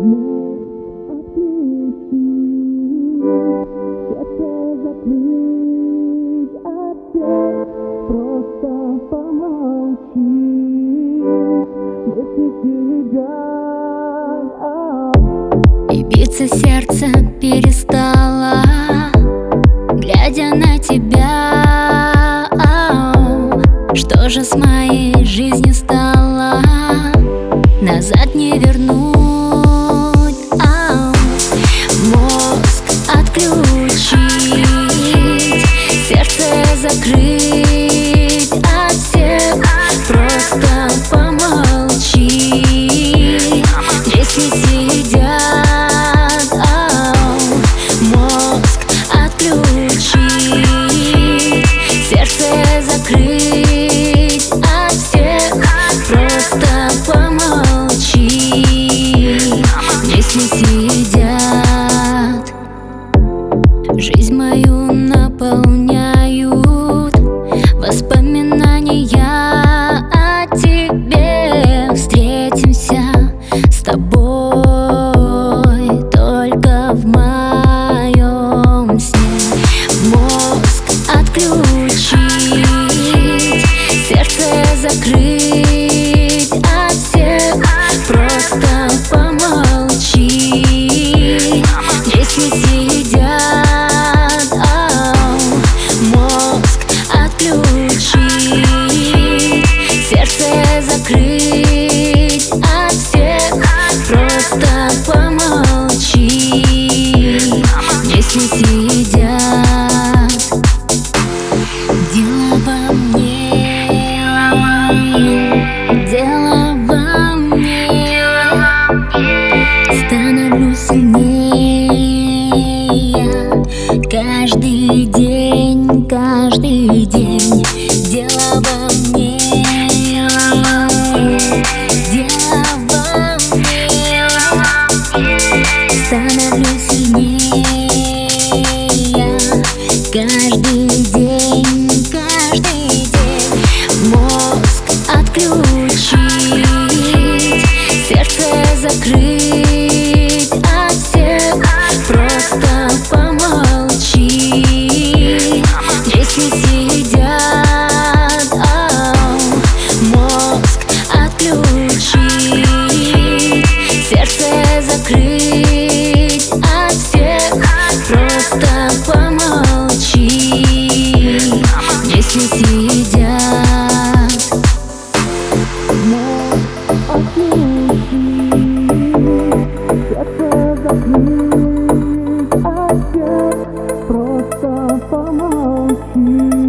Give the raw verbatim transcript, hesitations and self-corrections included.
Сердце закрыть опять, просто помолчи. Мысли сидят, а... И биться сердце перестало, глядя на тебя. Что же с моей жизнью стало? Назад не вернуть. Мозг отключить, сердце закрыть от всех, просто помолчи. Здесь не сидят. Мозг отключить, сердце закрыть от всех, просто помолчи. Здесь не сидят. Жизнь мою наполняют воспоминания о тебе. Встретимся с тобой только в моем сне. Мозг отключить, сердце закрыть от всех, просто помолчи. Здесь не сидят. Мозг отключить, сердце закрыть от всех, просто помолчи. Здесь не сидят. Дело во мне, дело во мне. Становлюсь сильнее каждый день, каждый день. Дело во мне, дело во мне. Становлюсь сильнее каждый день, каждый день. Мозг отключить, сердце закрыть от всех, просто помолчи. Здесь не сидят. Мозг отключить, сердце закрыть от всех, просто помолчи. Здесь не сидят. Мозг отключить, сердце закрыть от всех, просто помолчи.